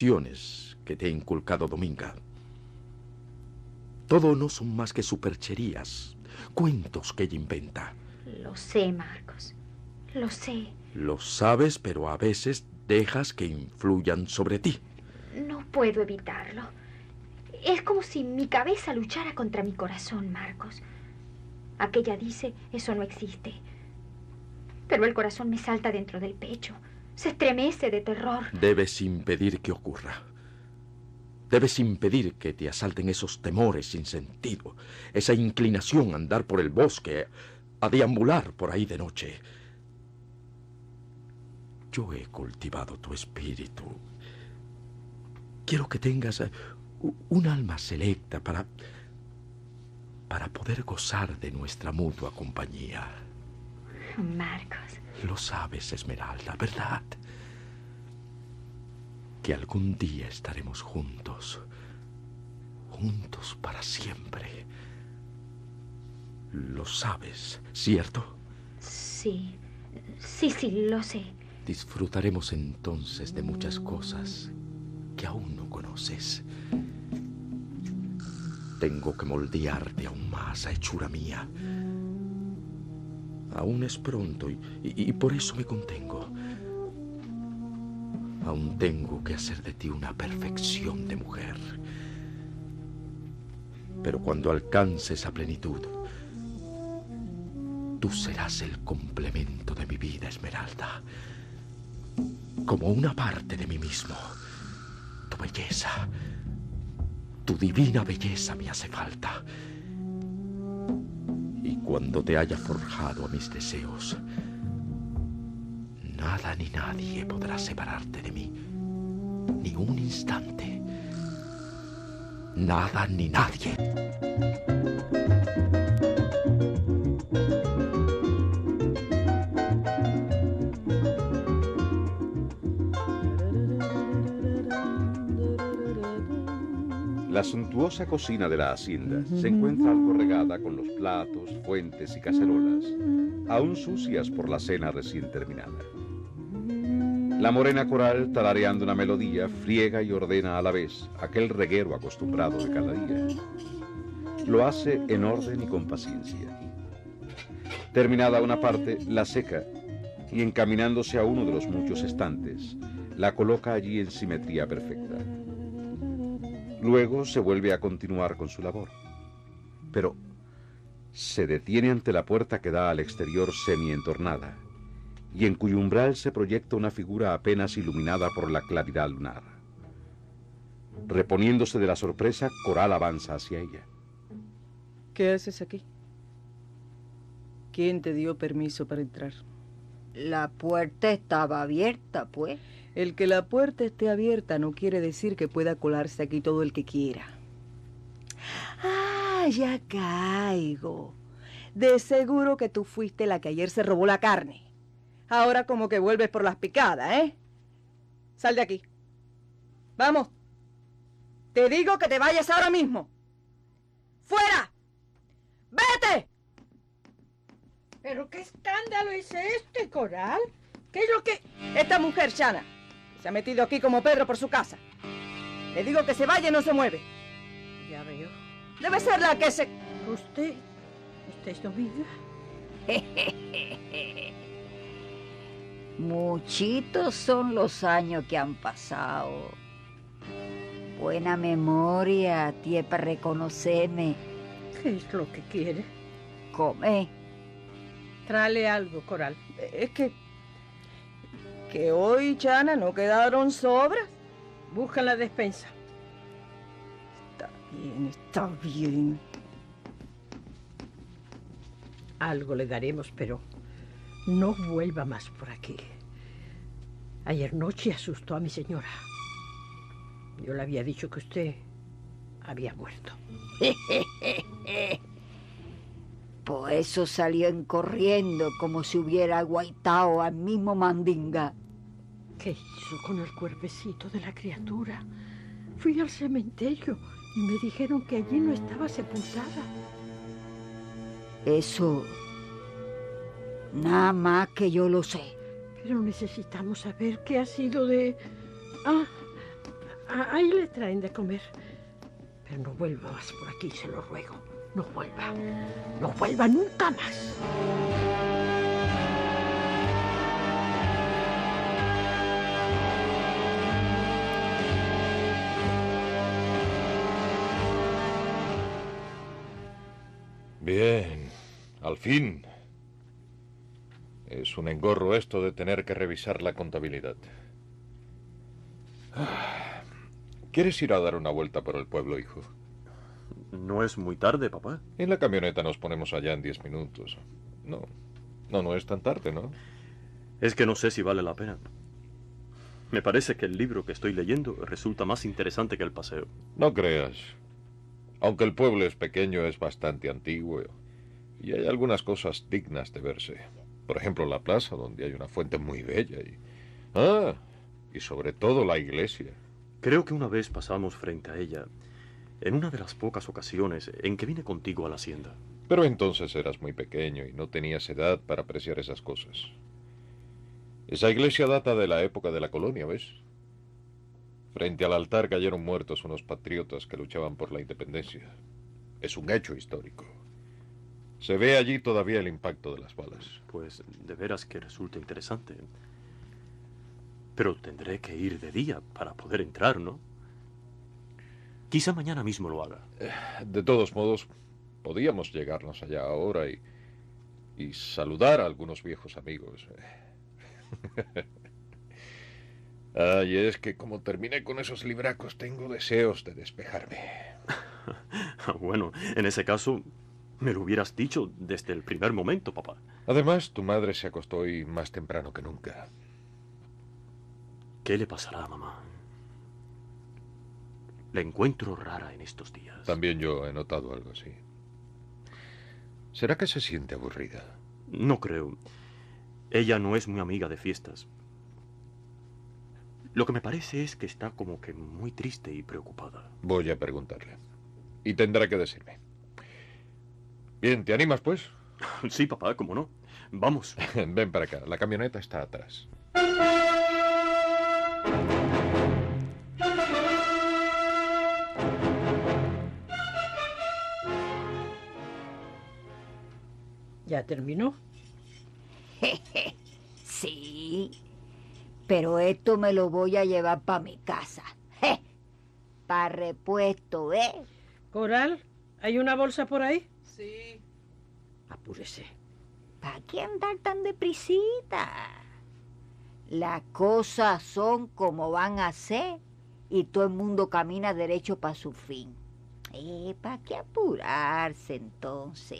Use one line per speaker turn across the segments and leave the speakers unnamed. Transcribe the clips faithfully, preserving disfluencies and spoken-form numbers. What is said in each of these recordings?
que te ha inculcado Dominga. Todo no son más que supercherías, cuentos que ella inventa.
Lo sé, Marcos, lo sé.
Lo sabes, pero a veces dejas que influyan sobre ti.
No puedo evitarlo. Es como si mi cabeza luchara contra mi corazón, Marcos. Aquella dice, eso no existe. Pero el corazón me salta dentro del pecho. Se estremece de terror.
Debes impedir que ocurra. Debes impedir que te asalten esos temores sin sentido, esa inclinación a andar por el bosque, a deambular por ahí de noche. Yo he cultivado tu espíritu. Quiero que tengas un alma selecta para, para poder gozar de nuestra mutua compañía.
Marcos.
Lo sabes, Esmeralda, ¿verdad? Que algún día estaremos juntos. Juntos para siempre. Lo sabes, ¿cierto?
Sí, sí, sí, lo sé.
Disfrutaremos entonces de muchas cosas que aún no conoces. Tengo que moldearte aún más a hechura mía. Aún es pronto y, y, y por eso me contengo. Aún tengo que hacer de ti una perfección de mujer. Pero cuando alcance esa plenitud, tú serás el complemento de mi vida, Esmeralda. Como una parte de mí mismo. Tu belleza, tu divina belleza me hace falta. Y cuando te haya forjado a mis deseos, nada ni nadie podrá separarte de mí. Ni un instante. Nada ni nadie.
La suntuosa cocina de la hacienda se encuentra algo regada con los platos, fuentes y cacerolas, aún sucias por la cena recién terminada. La morena Coral, tarareando una melodía, friega y ordena a la vez aquel reguero acostumbrado de cada día. Lo hace en orden y con paciencia. Terminada una parte, la seca y encaminándose a uno de los muchos estantes, la coloca allí en simetría perfecta. Luego se vuelve a continuar con su labor. Pero se detiene ante la puerta que da al exterior semi-entornada y en cuyo umbral se proyecta una figura apenas iluminada por la claridad lunar. Reponiéndose de la sorpresa, Coral avanza hacia ella.
¿Qué haces aquí? ¿Quién te dio permiso para entrar?
La puerta estaba abierta, pues.
El que la puerta esté abierta no quiere decir que pueda colarse aquí todo el que quiera. Ah, ya caigo. De seguro que tú fuiste la que ayer se robó la carne. Ahora como que vuelves por las picadas, ¿eh? Sal de aquí. Vamos. Te digo que te vayas ahora mismo. ¡Fuera! ¡Vete!
¿Pero qué escándalo es este, Coral? ¿Qué es lo que...?
Esta mujer, Chana, se ha metido aquí como Pedro por su casa. Le digo que se vaya y no se mueve.
Ya veo.
Debe ser la que se...
¿Usted? ¿Usted es Dominga?
Muchitos son los años que han pasado. Buena memoria, tie para reconocerme.
¿Qué es lo que quiere?
Come.
Tráele algo, Coral.
Es que... que hoy, Chana, no quedaron sobras.
Busca la despensa.
Está bien, está bien.
Algo le daremos, pero no vuelva más por aquí. Ayer noche asustó a mi señora. Yo le había dicho que usted había muerto.
Por eso salió en corriendo como si hubiera aguaitado al mismo Mandinga.
¿Qué hizo con el cuerpecito de la criatura? Fui al cementerio y me dijeron que allí no estaba sepultada.
Eso, nada más que yo lo sé.
Pero necesitamos saber qué ha sido de... Ah, a- ahí le traen de comer. Pero no vuelva más por aquí, se lo ruego. No vuelva. No vuelva nunca más.
Bien, al fin. Es un engorro esto de tener que revisar la contabilidad. Ah, ¿quieres ir a dar una vuelta por el pueblo, hijo?
No es muy tarde, papá.
En la camioneta nos ponemos allá en diez minutos. No, no, no es tan tarde, ¿no?
Es que no sé si vale la pena. Me parece que el libro que estoy leyendo resulta más interesante que el paseo.
No creas. Aunque el pueblo es pequeño, es bastante antiguo. Y hay algunas cosas dignas de verse. Por ejemplo, la plaza, donde hay una fuente muy bella. Y... Ah, y sobre todo la iglesia.
Creo que una vez pasamos frente a ella, en una de las pocas ocasiones en que vine contigo a la hacienda.
Pero entonces eras muy pequeño y no tenías edad para apreciar esas cosas. Esa iglesia data de la época de la colonia, ¿ves? Frente al altar cayeron muertos unos patriotas que luchaban por la independencia. Es un hecho histórico. Se ve allí todavía el impacto de las balas.
Pues de veras que resulta interesante. Pero tendré que ir de día para poder entrar, ¿no? Quizá mañana mismo lo haga.
De todos modos, podíamos llegarnos allá ahora y, y saludar a algunos viejos amigos. Ay, es que como terminé con esos libracos, tengo deseos de despejarme.
Bueno, en ese caso, me lo hubieras dicho desde el primer momento, papá.
Además, tu madre se acostó hoy más temprano que nunca.
¿Qué le pasará a mamá? La encuentro rara en estos días.
También yo he notado algo así. ¿Será que se siente aburrida?
No creo. Ella no es muy amiga de fiestas. Lo que me parece es que está como que muy triste y preocupada.
Voy a preguntarle. Y tendrá que decirme. Bien, ¿te animas, pues?
Sí, papá, cómo no. Vamos.
Ven para acá. La camioneta está atrás.
¿Ya terminó?
Sí, pero esto me lo voy a llevar para mi casa. Para repuesto, ¿eh?
Coral, ¿hay una bolsa por ahí?
Sí.
Apúrese.
¿Para qué andar tan deprisita? Las cosas son como van a ser y todo el mundo camina derecho para su fin. Eh, ¿para qué apurarse entonces?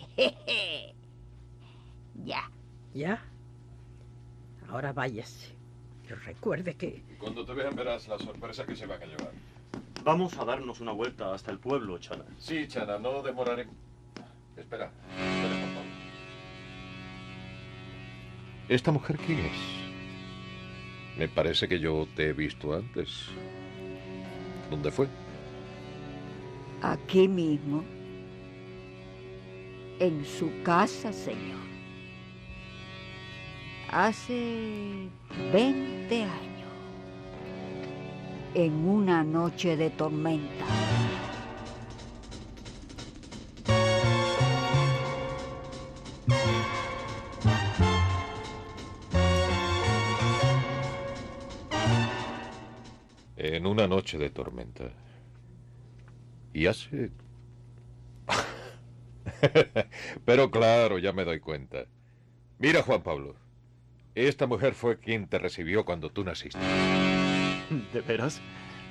Ya.
¿Ya? Ahora váyase. Pero recuerde que...
Cuando te vean verás la sorpresa que se van a llevar.
Vamos a darnos una vuelta hasta el pueblo, Chana.
Sí, Chana, no demoraré. Espera, espera, por favor. ¿Esta mujer quién es? Me parece que yo te he visto antes. ¿Dónde fue?
Aquí mismo. En su casa, señor. Hace veinte años, en una noche de tormenta.
En una noche de tormenta. Y hace... Pero claro, ya me doy cuenta. Mira, Juan Pablo. Esta mujer fue quien te recibió cuando tú naciste.
¿De veras?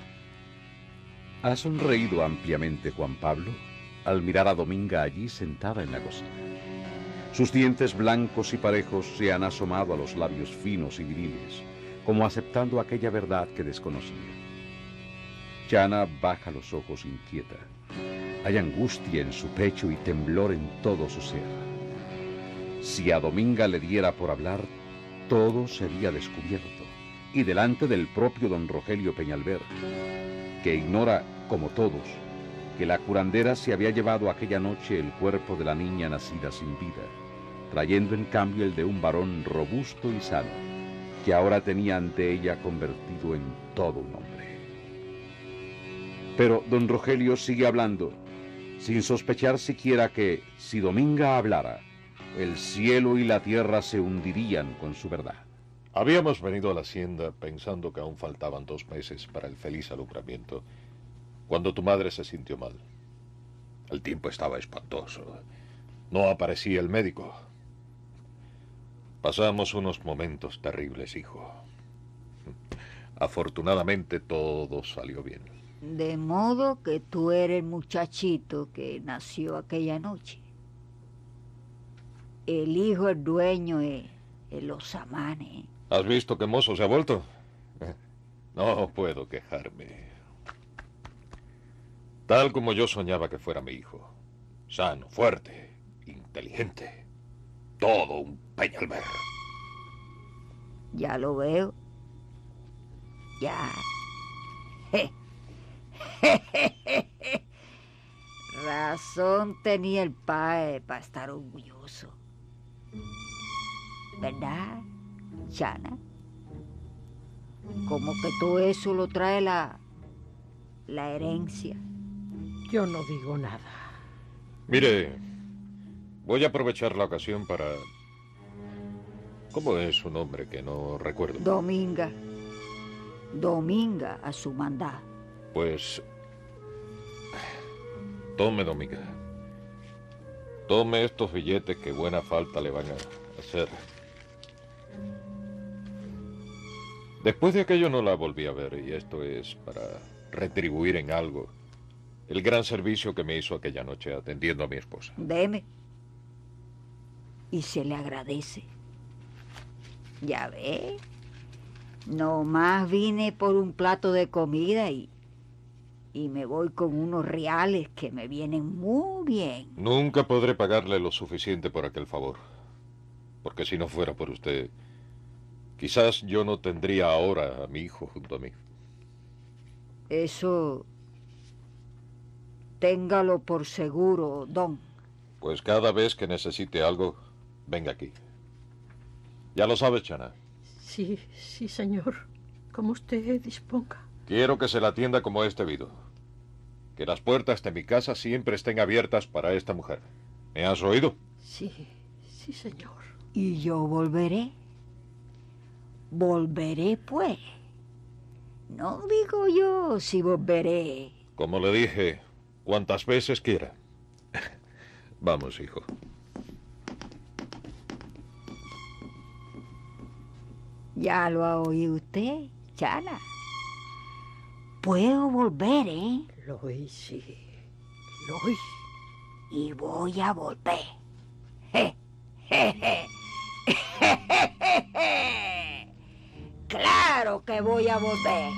Ha sonreído ampliamente Juan Pablo al mirar a Dominga allí sentada en la cocina. Sus dientes blancos y parejos se han asomado a los labios finos y viriles, como aceptando aquella verdad que desconocía. Chana baja los ojos inquieta. Hay angustia en su pecho y temblor en todo su ser. Si a Dominga le diera por hablar, todo sería descubierto, y delante del propio don Rogelio Peñalver, que ignora, como todos, que la curandera se había llevado aquella noche el cuerpo de la niña nacida sin vida, trayendo en cambio el de un varón robusto y sano, que ahora tenía ante ella convertido en todo un hombre. Pero don Rogelio sigue hablando, sin sospechar siquiera que, si Dominga hablara, el cielo y la tierra se hundirían con su verdad.
Habíamos venido a la hacienda pensando que aún faltaban dos meses para el feliz alumbramiento, cuando tu madre se sintió mal. El tiempo estaba espantoso. No aparecía el médico. Pasamos unos momentos terribles, hijo. Afortunadamente todo salió bien.
De modo que tú eres el muchachito que nació aquella noche. El hijo del dueño es el Osamane.
¿Has visto qué mozo se ha vuelto? No puedo quejarme. Tal como yo soñaba que fuera mi hijo. Sano, fuerte, inteligente. Todo un Peñalver.
Ya lo veo. Ya. Razón tenía el padre para estar orgulloso. ¿Verdad, Chana? Como que todo eso lo trae la, la herencia.
Yo no digo nada.
Mire, voy a aprovechar la ocasión para... ¿Cómo es su nombre que no recuerdo?
Dominga. Dominga a su mandá.
Pues... Tome, Dominga. Tome estos billetes que buena falta le van a hacer. Después de aquello no la volví a ver, y esto es para retribuir en algo el gran servicio que me hizo aquella noche atendiendo a mi esposa.
Deme. Y se le agradece. Ya ve. Nomás vine por un plato de comida y, y me voy con unos reales que me vienen muy bien.
Nunca podré pagarle lo suficiente por aquel favor. Porque si no fuera por usted, quizás yo no tendría ahora a mi hijo junto a mí.
Eso... téngalo por seguro, don.
Pues cada vez que necesite algo, venga aquí. Ya lo sabes, Chana.
Sí, sí, señor. Como usted disponga.
Quiero que se la atienda como es debido. Que las puertas de mi casa siempre estén abiertas para esta mujer. ¿Me has oído?
Sí, sí, señor.
Y yo volveré. Volveré, pues. No digo yo si volveré.
Como le dije, cuantas veces quiera. Vamos, hijo.
Ya lo ha oído usted, Chana. Puedo volver, ¿eh?
Lo oí, sí. Lo oí.
Y voy a volver. Je, je, je. Je, je, je. Claro que voy a volver.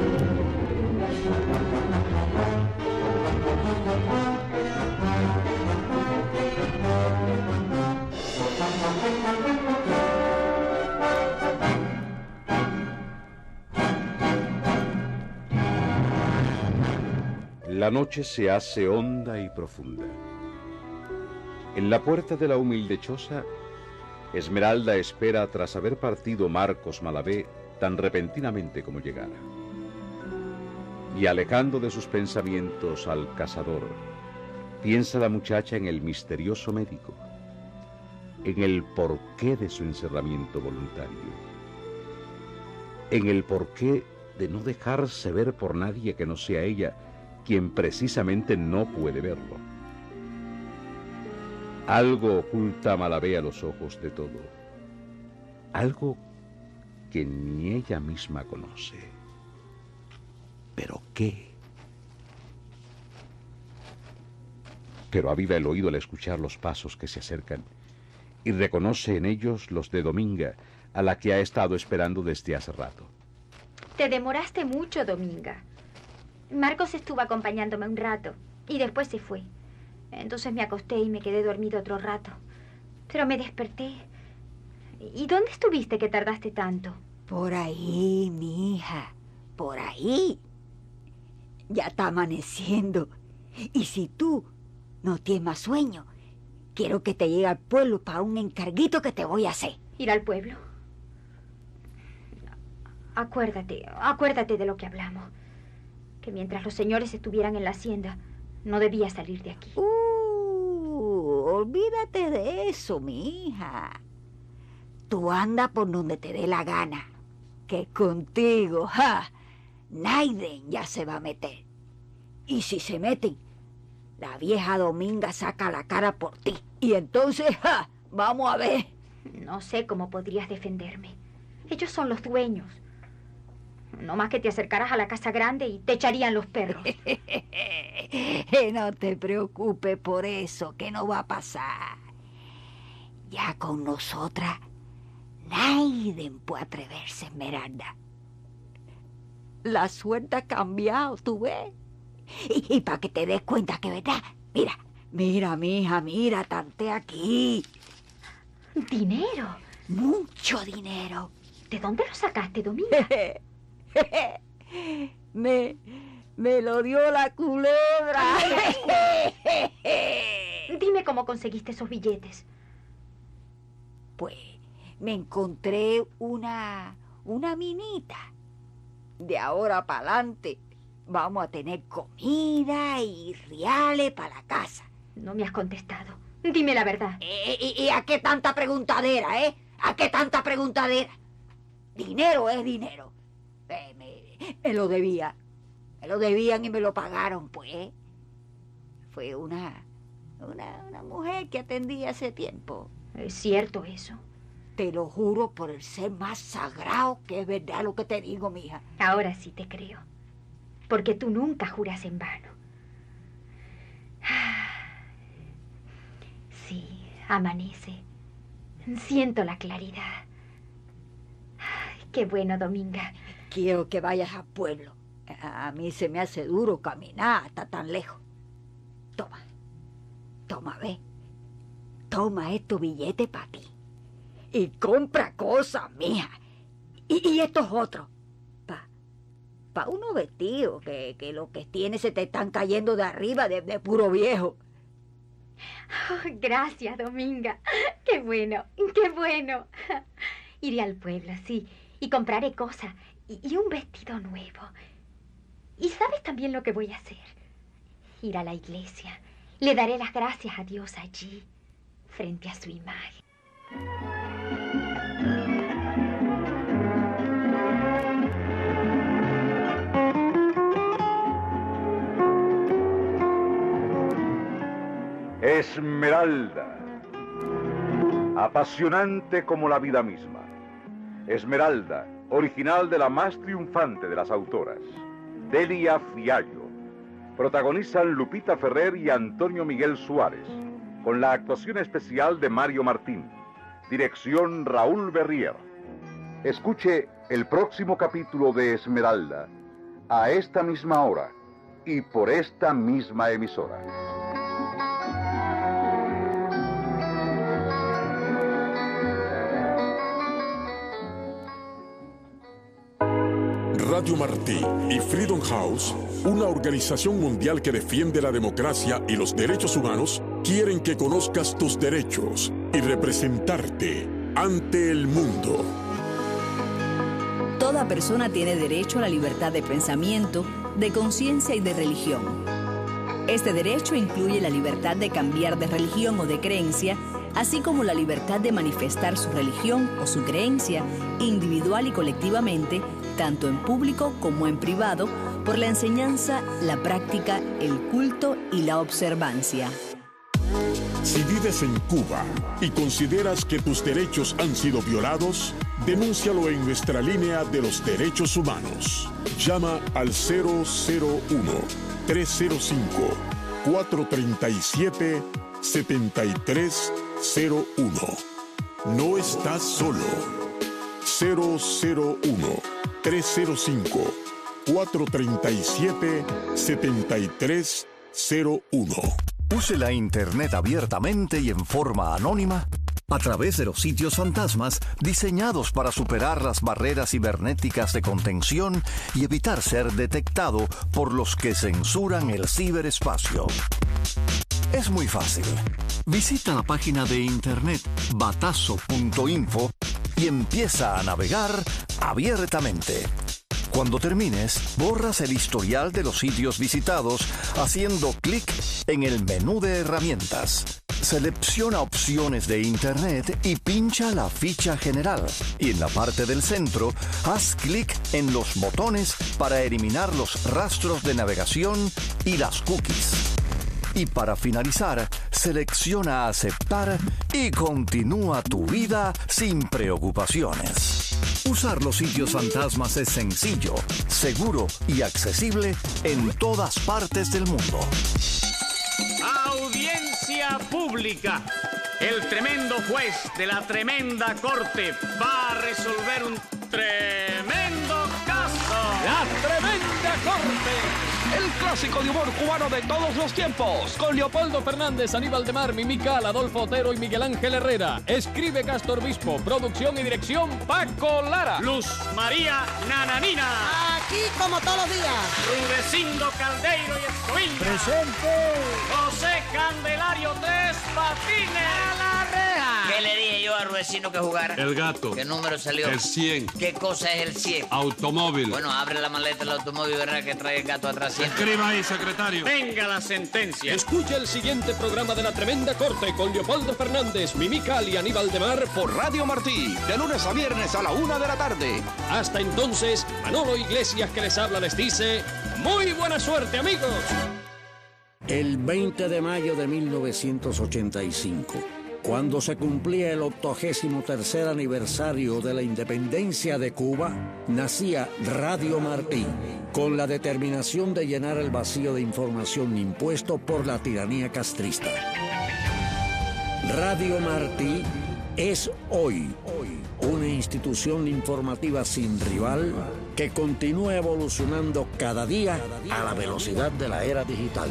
La noche se hace honda y profunda. En la puerta de la humilde choza, Esmeralda espera tras haber partido Marcos Malavé tan repentinamente como llegara. Y alejando de sus pensamientos al cazador, piensa la muchacha en el misterioso médico, en el porqué de su encerramiento voluntario, en el porqué de no dejarse ver por nadie que no sea ella, quien precisamente no puede verlo. Algo oculta a Malavé a los ojos de todo. Algo que ni ella misma conoce. ¿Pero qué? Pero aviva el oído al escuchar los pasos que se acercan y reconoce en ellos los de Dominga, a la que ha estado esperando desde hace rato.
Te demoraste mucho, Dominga. Marcos estuvo acompañándome un rato y después se fue. Entonces me acosté y me quedé dormido otro rato. Pero me desperté. ¿Y dónde estuviste que tardaste tanto?
Por ahí, mi hija, por ahí. Ya está amaneciendo. Y si tú no tienes más sueño, quiero que te llegue al pueblo para un encarguito que te voy a hacer.
¿Ir al pueblo? Acuérdate, acuérdate de lo que hablamos. que mientras los señores estuvieran en la hacienda, no debía salir de aquí.
Uh, olvídate de eso, mi hija. Tú anda por donde te dé la gana, que contigo, ja, nadie ya se va a meter. Y si se meten, la vieja Dominga saca la cara por ti. Y entonces, ja, vamos a ver.
No sé cómo podrías defenderme. Ellos son los dueños. No más que te acercarás a la casa grande y te echarían los perros.
No te preocupes por eso, que no va a pasar. Ya con nosotras, nadie puede atreverse, Esmeralda. La suerte ha cambiado, tú ves. Y, y para que te des cuenta que, ¿verdad? Mira, mira, mija, mira, tanté aquí.
¿Dinero?
Mucho dinero.
¿De dónde lo sacaste, Dominga?
me, me lo dio la culebra.
Dime cómo conseguiste esos billetes.
Pues me encontré una, una minita. De ahora para adelante vamos a tener comida y reales para la casa.
No me has contestado. Dime la verdad.
¿Y, y, y a qué tanta preguntadera, eh? ¿A qué tanta preguntadera? Dinero es dinero. Eh, me, me lo debía. Me lo debían y me lo pagaron, pues. Fue una, una, una mujer que atendí hace tiempo.
Es cierto eso.
Te lo juro por el ser más sagrado que es verdad lo que te digo, mija.
Ahora sí te creo. Porque tú nunca juras en vano. Sí, amanece. Siento la claridad. Ay, qué bueno, Dominga.
Quiero que vayas al pueblo. A mí se me hace duro caminar hasta tan lejos. Toma. Toma, ve. Toma estos billetes para ti. Y compra cosas, mija. Y, y estos otros. Pa, pa unos vestidos que, que lo que tienes se te están cayendo de arriba de, de puro viejo.
Oh, gracias, Dominga. Qué bueno, qué bueno. Iré al pueblo, sí, y compraré cosas y, y un vestido nuevo. ¿Y sabes también lo que voy a hacer? Ir a la iglesia. Le daré las gracias a Dios allí, frente a su imagen.
Esmeralda, apasionante como la vida misma. Esmeralda, original de la más triunfante de las autoras, Delia Fiallo. Protagonizan Lupita Ferrer y Antonio Miguel Suárez, con la actuación especial de Mario Martín. Dirección Raúl Berrier. Escuche el próximo capítulo de Esmeralda, a esta misma hora y por esta misma emisora.
Radio Martí y Freedom House, una organización mundial que defiende la democracia y los derechos humanos, quieren que conozcas tus derechos y representarte ante el mundo.
Toda persona tiene derecho a la libertad de pensamiento, de conciencia y de religión. Este derecho incluye la libertad de cambiar de religión o de creencia, así como la libertad de manifestar su religión o su creencia, individual y colectivamente, tanto en público como en privado, por la enseñanza, la práctica, el culto y la observancia.
Si vives en Cuba y consideras que tus derechos han sido violados, denúncialo en nuestra línea de los derechos humanos. Llama al cero cero uno, tres cero cinco, cuatro tres siete, siete tres cero uno. No estás solo. cero cero uno, tres cero cinco, cuatro tres siete, siete tres cero uno.
Use la Internet abiertamente y en forma anónima a través de los sitios fantasmas diseñados para superar las barreras cibernéticas de contención y evitar ser detectado por los que censuran el ciberespacio. Es muy fácil. Visita la página de internet batazo punto info y empieza a navegar abiertamente. Cuando termines, borras el historial de los sitios visitados haciendo clic en el menú de herramientas. Selecciona opciones de Internet y pincha la ficha general. Y en la parte del centro, haz clic en los botones para eliminar los rastros de navegación y las cookies. Y para finalizar, selecciona aceptar y continúa tu vida sin preocupaciones. Usar los sitios fantasmas es sencillo, seguro y accesible en todas partes del mundo.
Audiencia pública. El tremendo juez de la tremenda corte va a resolver un tremendo caso.
La tremenda corte. El clásico de humor cubano de todos los tiempos. Con Leopoldo Fernández, Aníbal de Mar, Mimical, Adolfo Otero y Miguel Ángel Herrera. Escribe Castor Bispo. Producción y dirección Paco Lara.
Luz María Nananina.
Aquí como todos los días.
Rudecindo Caldeiro y Escoviña.
Presente.
José Candelario Tres Patines.
A la reja.
¿Qué le dije yo a Rudecindo que jugara?
El gato.
¿Qué número salió?
El cien.
¿Qué cosa es el cien?
Automóvil.
Bueno, abre la maleta del automóvil y verá que trae el gato atrás.
Escriba ahí, secretario.
Venga la sentencia.
Escucha el siguiente programa de La Tremenda Corte con Leopoldo Fernández, Mimical y Aníbal de Mar por Radio Martí, de lunes a viernes a la una de la tarde. Hasta entonces, Manolo Iglesias que les habla les dice, ¡muy buena suerte, amigos!
El veinte de mayo de mil novecientos ochenta y cinco, cuando se cumplía el octogésimo tercer aniversario de la independencia de Cuba, nacía Radio Martí, con la determinación de llenar el vacío de información impuesto por la tiranía castrista. Radio Martí es hoy, hoy una institución informativa sin rival que continúa evolucionando cada día a la velocidad de la era digital.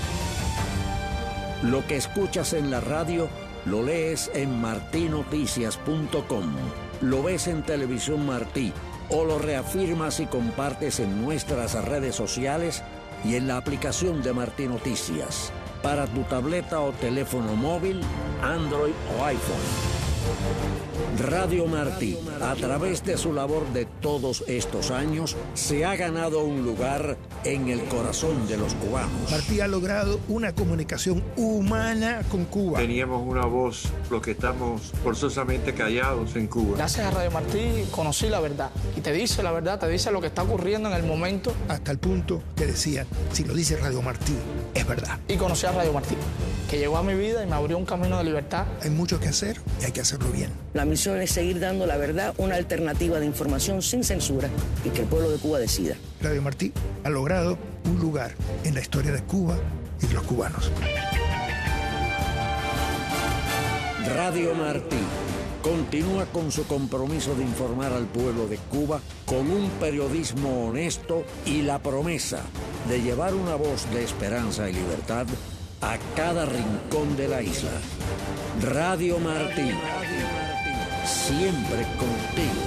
Lo que escuchas en la radio lo lees en martí noticias punto com, lo ves en Televisión Martí o lo reafirmas y compartes en nuestras redes sociales y en la aplicación de Martí Noticias para tu tableta o teléfono móvil, Android o iPhone. Radio Martí, a través de su labor de todos estos años, se ha ganado un lugar en el corazón de los cubanos.
Martí ha logrado una comunicación humana con Cuba.
Teníamos una voz, los que estamos forzosamente callados en Cuba.
Gracias a Radio Martí conocí la verdad. Y te dice la verdad, te dice lo que está ocurriendo en el momento.
Hasta el punto que decían, si lo dice Radio Martí, es verdad.
Y conocí a Radio Martí, que llegó a mi vida y me abrió un camino de libertad.
Hay mucho que hacer y hay que hacerlo bien.
La misión es seguir dando la verdad, una alternativa de información sin censura y que el pueblo de Cuba decida.
Radio Martí ha logrado un lugar en la historia de Cuba y de los cubanos.
Radio Martí continúa con su compromiso de informar al pueblo de Cuba con un periodismo honesto y la promesa de llevar una voz de esperanza y libertad a cada rincón de la isla. Radio Martí, siempre contigo.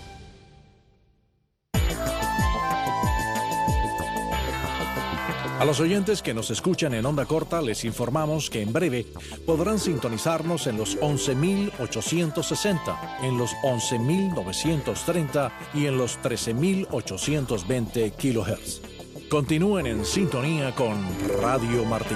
A los oyentes que nos escuchan en onda corta les informamos que en breve podrán sintonizarnos en los once mil ochocientos sesenta, en los once mil novecientos treinta y en los trece mil ochocientos veinte kilohertz. Continúen en sintonía con Radio Martí.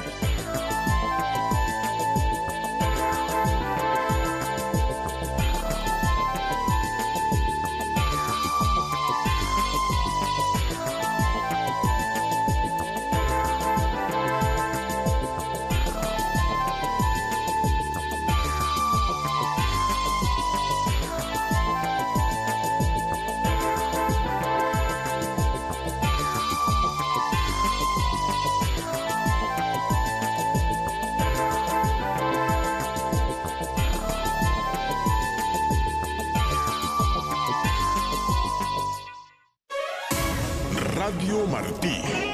Radio Martí.